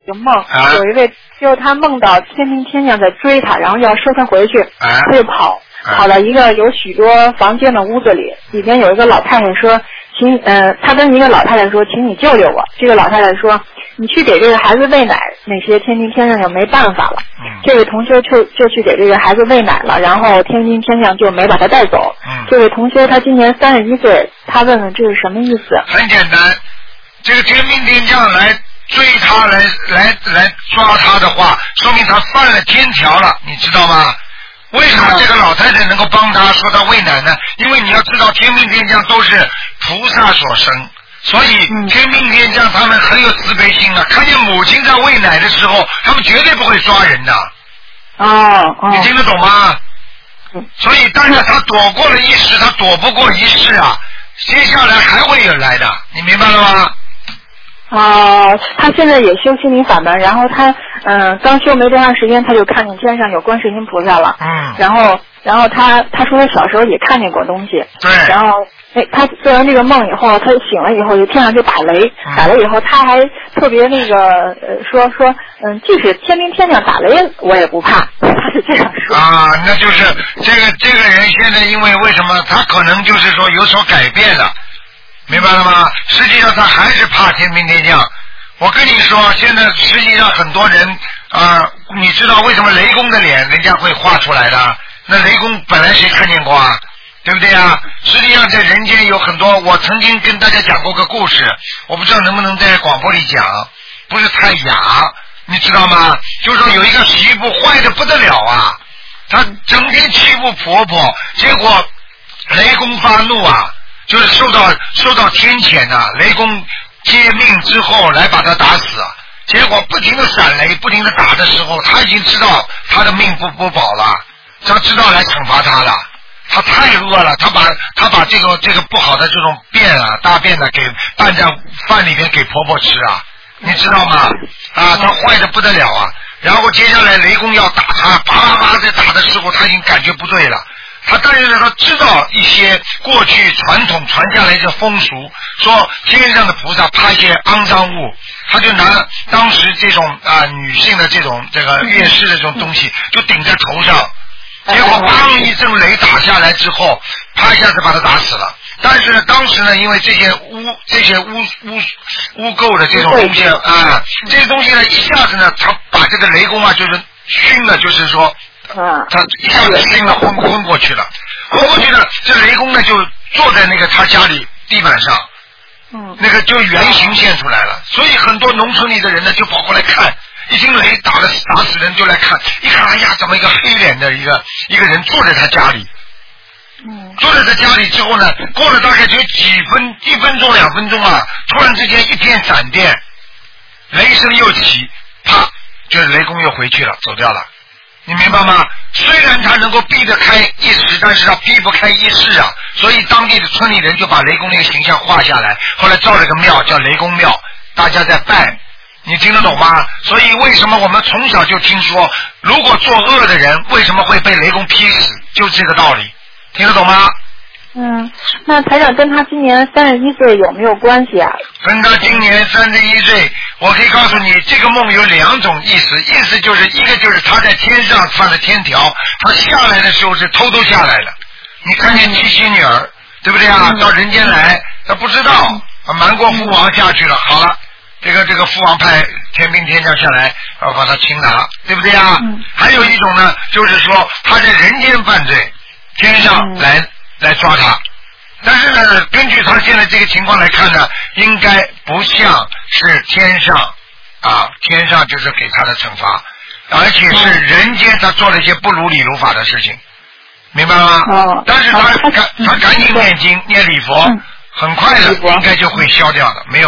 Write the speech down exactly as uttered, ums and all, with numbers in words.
个梦， 啊、 有一位就他梦到天兵天将在追他，然后要收他回去， 啊、 他就跑。跑到一个有许多房间的屋子里，里边有一个老太太说，请呃，他跟一个老太太说，请你救救我。这个老太太说，你去给这个孩子喂奶，那些天兵天将就没办法了。嗯、这位同学就就去给这个孩子喂奶了，然后天兵天将就没把他带走。嗯、这位同学他今年三十一岁，他问问这是什么意思？ 很简单，这个天兵天将来追他来来来抓他的话，说明他犯了天条了，你知道吗？为什么这个老太太能够帮他说他喂奶呢？因为你要知道天兵天将都是菩萨所生，所以天兵天将他们很有慈悲心啊，看见母亲在喂奶的时候，他们绝对不会抓人的。 哦哦， 你听得懂吗？所以但是他躲过了一时，他躲不过一世啊，接下来还会有来的，你明白了吗？ 哦，他现在也修心灵法门，然后他嗯、呃、刚修没多长时间，他就看见天上有观世音菩萨了。嗯。然后然后他他说他小时候也看见过东西。 对。 然后哎，他做完这个梦以后，他醒了以后，就天上就打雷，嗯、打雷以后他还特别那个呃说说嗯，即使天兵天将打雷我也不怕，他是这样说。 啊，那就是这个这个人现在因为为什么他可能就是说有所改变了。明白了吗？实际上他还是怕天兵天将。我跟你说，现在实际上很多人啊、呃，你知道为什么雷公的脸人家会画出来的？那雷公本来谁看见过啊？对不对啊？实际上在人间有很多，我曾经跟大家讲过个故事，我不知道能不能在广播里讲，不是太雅，你知道吗？就是说有一个媳妇坏的不得了啊，她整天欺负婆婆，结果雷公发怒啊。就是受到受到天谴呐、啊，雷公接命之后来把他打死，结果不停的闪雷，不停的打的时候，他已经知道他的命不不保了，他知道来惩罚他了，他太恶了，他把他把这个这个不好的这种便啊大便呢给拌在饭里面给婆婆吃啊，你知道吗？啊，他坏的不得了啊！然后接下来雷公要打他，啪啪啪在打的时候，他已经感觉不对了。他但是呢，他知道一些过去传统传下来的风俗，说天上的菩萨怕一些肮脏物，他就拿当时这种啊、呃、女性的这种这个月事的这种东西，就顶在头上，结果砰一阵雷打下来之后，啪一下子把他打死了。但是呢，当时呢，因为这些污这些污污污垢的这种东西啊、呃，这些东西呢，一下子呢，他把这个雷公啊，就是熏了，就是说。 嗯， 他一下子晕了，昏昏过去了，昏过去了，这雷公呢就坐在那个他家里地板上，嗯，那个就原形现出来了，所以很多农村里的人呢就跑过来看，一听雷打了打死人就来看，一看哎呀，怎么一个黑脸的一个一个人坐在他家里，嗯，坐在他家里之后呢，过了大概就几分一分钟两分钟啊，突然之间一片闪电，雷声又起，啪，就是雷公又回去了，走掉了。你明白吗？虽然他能够避得开一时，但是他避不开一世啊。所以当地的村里人就把雷公那个形象画下来，后来造了个庙叫雷公庙，大家在拜。你听得懂吗？所以为什么我们从小就听说，如果作恶的人为什么会被雷公劈死，就是这个道理。听得懂吗？ 嗯，那台长跟他今年三十一岁有没有关系啊？ 跟他今年三十一岁，我可以告诉你，这个梦有两种意思，意思就是一个就是他在天上犯了天条，他下来的时候是偷偷下来的。你看见七喜女儿，对不对啊？到人间来，他不知道，瞒过父王下去了。好了，这个这个父王派天兵天将下来，要把他擒拿，对不对啊？还有一种呢，就是说他在人间犯罪，天上来。来抓他，但是呢，根据他现在这个情况来看呢，应该不像是天上啊，天上就是给他的惩罚，而且是人间他做了一些不如理如法的事情，明白吗？哦。但是他赶他赶紧念经念礼佛，很快的应该就会消掉的，没有。